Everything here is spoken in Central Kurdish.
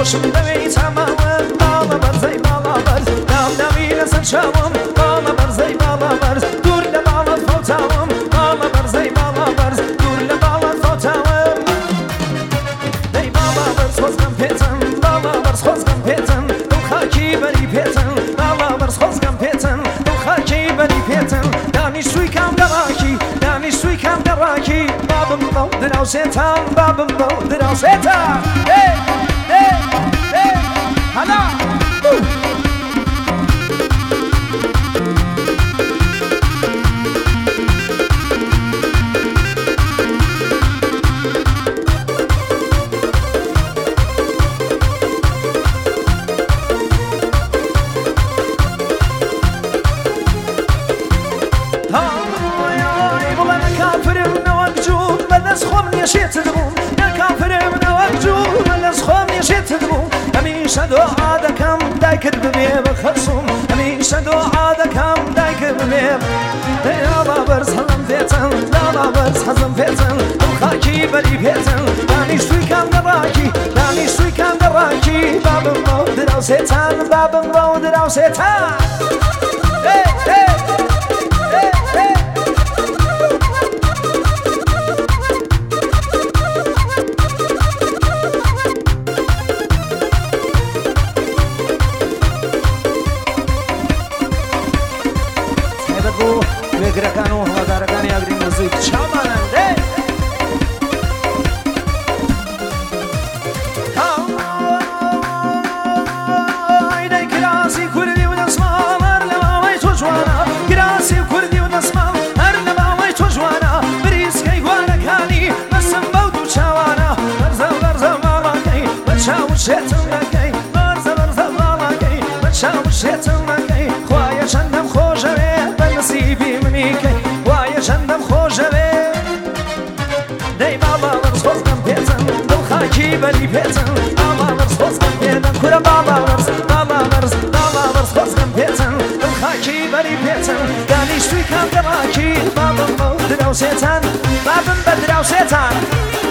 باشم دەوێی چاماوە باڵە بەرزەی باڵا بەرز ناوداوی لەسەر چاوم باڵە بەرزەی باڵا بەرز دوور لە باڵت فەوتاوم باڵە بەرزەی باڵا بەرز دوور لە باڵت فەوتاوم دەی باڵا بەرز خۆزگەم پێچن باڵا بەرز خۆزگەم پێچن ئەو خاکی بەری پێچن باڵا بەرز خۆزگەم پێچن ئەو خاکی بەری پێچن دانیشتووی کام گەڕاکی دانیشتووی کام گەڕاکی بابم بەو دراوسێتان بابم بەو دراوسێتان هەلا هەمیشە دۆعا دەکەم دایکت ببێ بە خەرسوم هەمیشە دۆعا دەکەم دایکت ببێ لاڵا بەرز هەڵم پێچن لاڵا بەرز حەزم پێچن ئەو خاکی بەری پێچن دانیشتووی کام گەڕاکی دانیشتووی کام گەڕاکی بابم بەو دراوسێتان بابم بەو دراوسێتان وێگرەکان و هەوادارەکانی ئاگری نزیک چاوانن دێ ئەی کراسی کوردی و دەسماڵ هەر لە ماوەی تۆ جوانە کراسی کوردی و دەسماڵ هەر لە ماوەی تۆ جوانە بریسکەی گوانەکانی بەسم بەو دوو چاوانە بەرزە بەرزە ماڵاکەی بە چاو شێتم نەکەی بەرزە بەرزە ماڵاکەی بە چاو شێتم نەکەی خوایە چەندەم خۆشەوێ بە نسیبی منیکەی وایە چەندەم خۆشەوێ دەی باڵا بەرز خۆزگەم پێچن دڵ خاکی بەری پێچن باڵا بەرز خۆزگەم پێدەن کورە باڵا بەرز باڵا بەرز باڵا بەرز خۆزگەم پێچن دڵ خاکی بەری پێچن دانیشتووی کام گەڕاکی بابم بەو دراوسێتان بابم بە دراوسێتان